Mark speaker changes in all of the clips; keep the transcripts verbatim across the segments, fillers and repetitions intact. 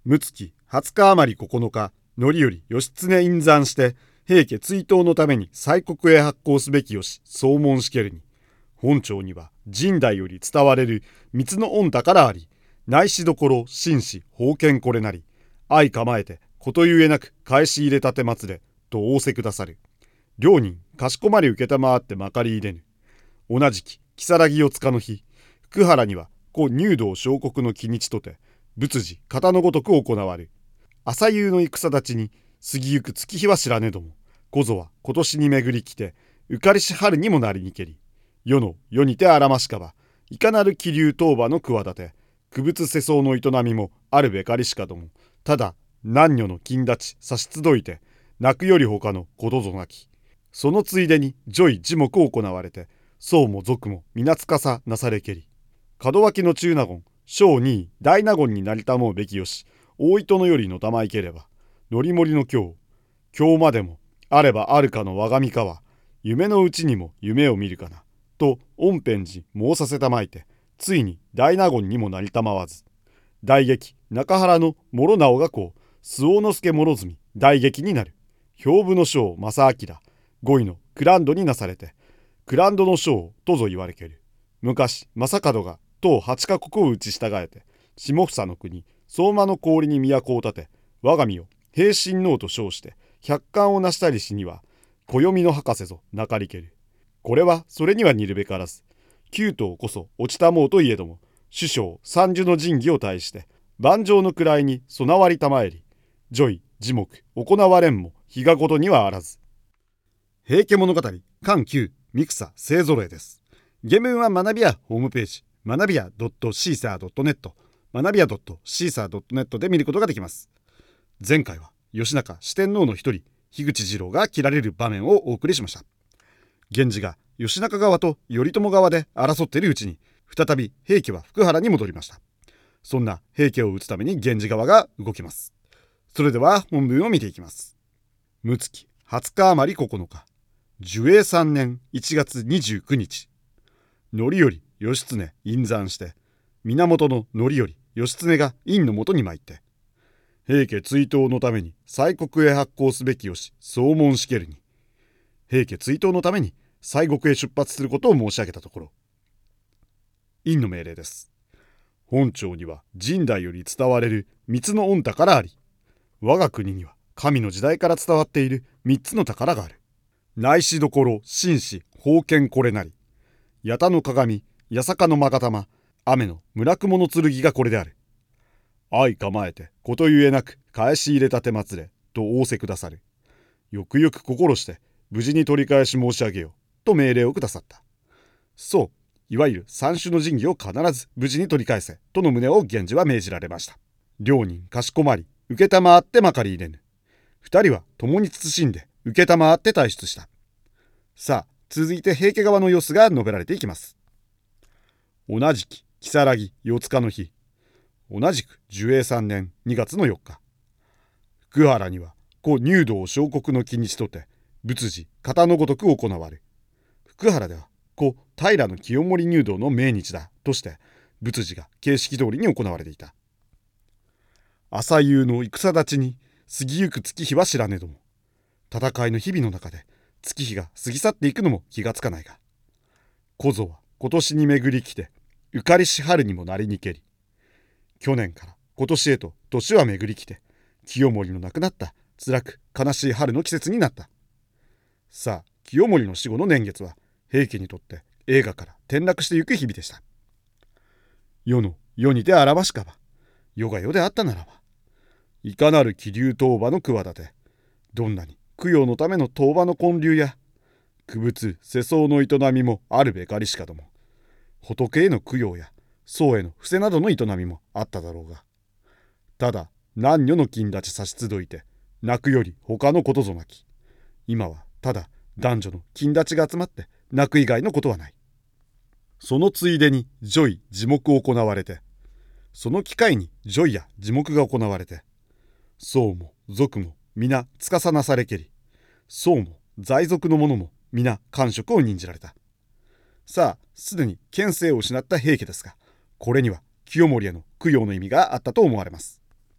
Speaker 1: 六月二十日余り九日、範頼義経引山して、平家追討のために西国へ発行すべきよし、総門しけるに。本朝には神代より伝われる三つの御宝あり、内しどころ、紳士、封建これなり、相構えて、ことゆえなく返し入れたてまつれ、と仰せくださる。両人、かしこまり受けたまわってまかり入れぬ。同じき、如月四日の日、福原には、故入道小国の日にちとて、仏事、型のごとく行わる。朝夕の戦立ちに、過ぎゆく月日は知らねども、こぞは今年に巡り来て、浮かりし春にもなりにけり、世の世にてあらましかば、いかなる気流当場の企て、区別世相の営みもあるべかりしかども、ただ、男女の金立ち、差し集いて、泣くより他のことぞなき。そのついでに、叙位地目を行われて、僧も俗も皆つかさなされけり。門脇の中納言、小二位大納言になりたもうべきよし、大糸のよりのたまいければ、のりもりの今日、今日までも、あればあるかの我が身かは、夢のうちにも夢を見るかな、と御遍寺申させたまいて、ついに大納言にもなりたまわず、大劇中原の諸直がこう、周防之助諸角大劇になる。兵部の将正明、五位のクランドになされて、クランドの将とぞ言われける。昔、正門が当八カ国を打ち従えて、下房の国、相馬の氷に都を建て、我が身を平身王と称して、百貫を成したりしには、暦の博士ぞなかりける。これはそれには似るべからず、九頭こそ落ちたもうといえども、首相三樹の神器を対して、万丈の位に備わりたまえり、叙位、地目、行われんも日がごとにはあらず。平家物語、巻きゅう、三草勢ぞろえです。原文は学びやホームページ、学びや シーサードットネット、学びや シーサードットネット で見ることができます。前回は義仲四天王の一人、樋口次郎が切られる場面をお送りしました。源氏が義仲側と頼朝側で争っているうちに、再び平家は福原に戻りました。そんな平家を討つために源氏側が動きます。それでは本文を見ていきます。六月二十日余り九日、寿永三年一月二十九日、範頼義経引山して、源の範頼義経が院のもとに参って、平家追討のために西国へ発行すべきよし総門しけるに、平家追討のために西国へ出発することを申し上げたところ、院の命令です。本朝には神代より伝われる三つの御宝あり、我が国には神の時代から伝わっている三つの宝がある。内しどころ、紳士、封建これなり。八田の鏡、八坂の勾玉、雨の村雲の剣がこれである。相構えて、ことゆえなく返し入れたてまつれ、と仰せくださる。よくよく心して、無事に取り返し申し上げよう、と命令をくださった。そう、いわゆる三種の神器を必ず無事に取り返せ、との旨を源氏は命じられました。両人かしこまり、受けたまわってまかり入れぬ。二人は共に慎んで、受けたまわって退出した。さあ、続いて平家側の様子が述べられていきます。同じき、如月四日の日、同じく寿永三年二月の四日、福原には故入道小国の日にちとて、仏事、型のごとく行われ、福原では故平清盛入道の命日だとして、仏事が形式通りに行われていた。朝夕の戦立ちに過ぎゆく月日は知らねども、戦いの日々の中で月日が過ぎ去っていくのも気がつかないが、こぞは今年に巡り来て、浮かりし春にもなりにけり、去年から今年へと年は巡り来て、清盛の亡くなった辛く悲しい春の季節になった。さあ、清盛の死後の年月は平家にとって映画から転落してゆく日々でした。世の世にてあらばしかば、世が世であったならば、いかなる気流当場の企て、どんなに供養のための当場の建立や、区別世相の営みもあるべかりしかども、仏への供養や僧への伏せなどの営みもあっただろうが、ただ男女の金立ち差し集いて、泣くより他のことぞなき。今はただ男女の金立ちが集まって泣く以外のことはない。そのついでに叙位地目を行われて、その機会に叙位や地目が行われて、僧も俗も皆司なされけり、僧も在俗の者も皆官職を任じられた。さあ、すでに権勢を失った平家ですが、これには清盛への供養の意味があったと思われます。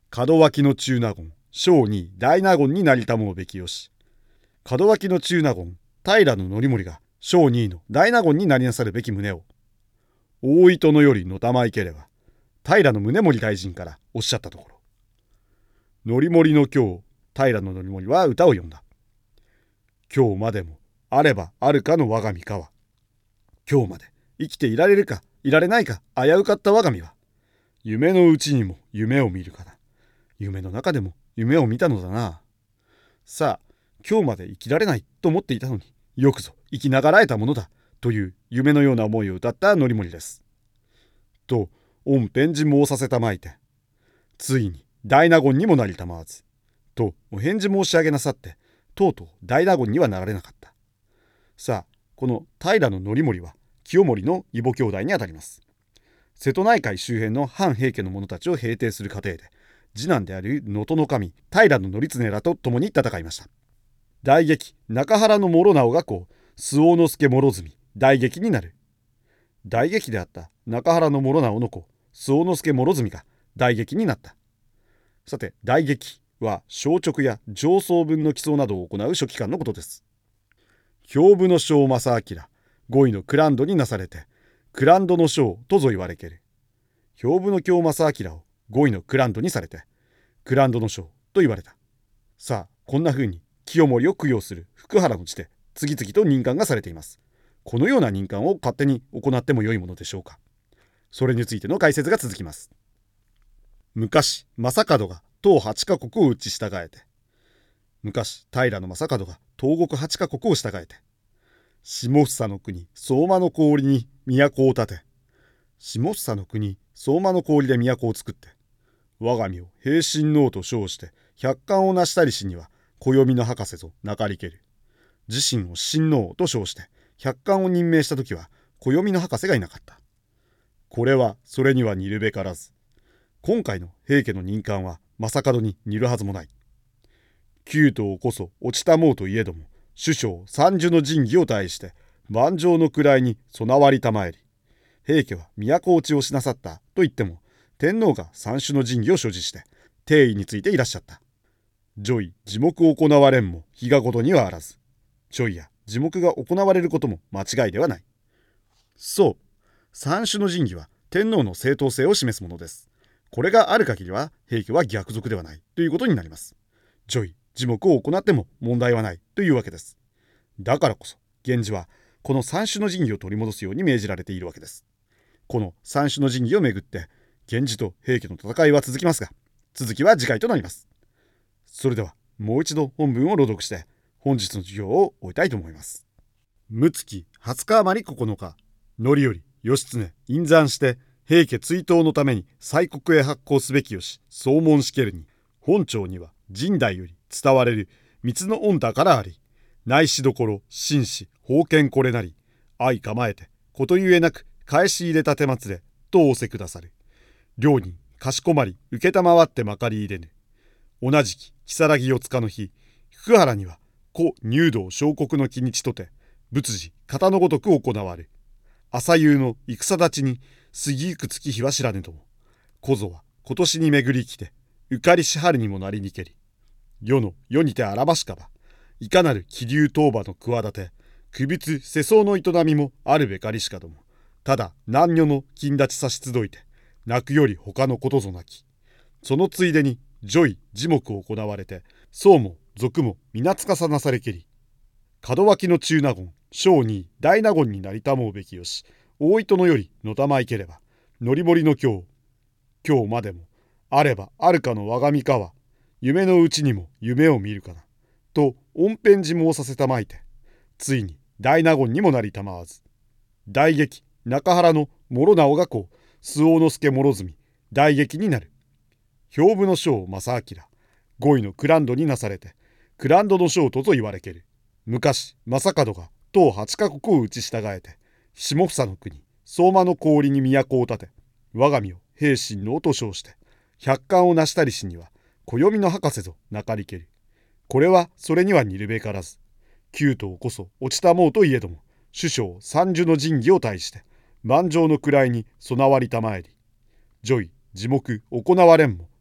Speaker 1: 門脇の中納言、小に大納言になりたもうべきよし。門脇の中納言、平頼盛が小にの大納言になりなさるべき旨を、大糸のよりのたまいければ、平宗盛大臣からおっしゃったところ、則盛の今日、平則盛は歌を詠んだ。今日までもあればあるかの我が身かは、今日まで生きていられるかいられないか危うかった我が身は、夢のうちにも夢を見るかな。夢の中でも夢を見たのだな。さあ、今日まで生きられないと思っていたのに、よくぞ生きながらえたものだという夢のような思いを歌った則盛です。と御返事申させたまいて、ついに大納言にもなりたまわず、とお返事申し上げなさって、とうとう大納言にはなられなかった。さあ、この平則盛は清盛の異母兄弟にあたります。瀬戸内海周辺の反平家の者たちを平定する過程で、次男である能登守平則経らと共に戦いました。大劇中原の諸直がこう周防之助諸角大劇になる。大劇であった中原の諸直の子周防之助諸角が大劇になった。さて、大劇は小直や上層文の起草などを行う書記官のことです。兵部の将正明、五位のクランドになされて、クランドの将とぞ言われける。兵部の京正明を五位のクランドにされて、クランドの将と言われた。さあ、こんな風に清盛を供養する福原の地で次々と任官がされています。このような任官を勝手に行ってもよいものでしょうか。それについての解説が続きます。昔、正門が東八カ国を打ち従えて、昔、平将門が東国八カ国を従えて、下総の国、相馬の氷に都を建て、下総の国、相馬の氷で都を作って、我が身を平親王と称して百官を成したりしには、暦の博士ぞなかりける。自身を親王と称して百官を任命したときは、暦の博士がいなかった。これはそれには似るべからず、今回の平家の任官は正門に似るはずもない。九島こそ落ちたもうといえども、首相三樹の神器を対して万丈の位に備わりたまえり、平家は都落ちをしなさったと言っても、天皇が三種の神器を所持して帝位についていらっしゃった。叙位耳目を行われんも日がごとにはあらず、叙位や耳目が行われることも間違いではない。そう、三種の神器は天皇の正当性を示すものです。これがある限りは平家は逆賊ではないということになります。叙位耳目を行っても問題はないというわけです。だからこそ源氏はこの三種の神器を取り戻すように命じられているわけです。この三種の神器をめぐって源氏と平家の戦いは続きますが、続きは次回となります。それではもう一度本文を朗読して本日の授業を終えたいと思います。六月二十日余りここのか、範頼義経引山して平家追討のために西国へ発行すべきよし総門しけるに、本朝には神代より伝われる三つの御太からあり、内しどころ紳士封建これなり、相構えてことゆえなく返し入れたてまつれと仰せくださる。両人かしこまり受けたまわってまかり入れぬ。同じき如月四日の日、福原には故入道小国の日にちとて仏事型のごとく行われ、朝夕の戦立ちに過ぎゆく月日は知らぬとも、小僧は今年に巡り来て浮かりし春にもなりにけり、世の世にてあらばしかば、いかなる気流当場の企て、区別世相の営みもあるべかりしかども、ただ男女の金立ちさし集いて、泣くより他のことぞなき。そのついでに叙位耳目を行われて、僧も俗も皆つかさなされけり、門脇の中納言、小に大納言になりたもうべきよし、大糸のよりのたまいければ、則盛の今日、今日までも、あればあるかの我が身かは、夢のうちにも夢を見るかな、と御返事申させたまいて、ついに大納言にもなりたまわず、大劇中原の諸直がこう、周防之助諸角、大劇になる。兵部の将正明、五位のクランドになされて、クランドの将とと言われける。昔、正門が東八カ国を打ち従えて、下総の国、相馬の氷に都を建て、我が身を平親王と称して、百官を成したりしには、暦の博士ぞなかりける。これはそれには似るべからず、九島こそ落ちたもうといえども、首相三樹の神器を対して、万丈の位に備わりたまえり、叙位、耳目行われんも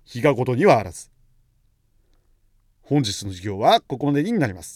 Speaker 1: 日がごとにはあらず。本日の授業はここまでになります。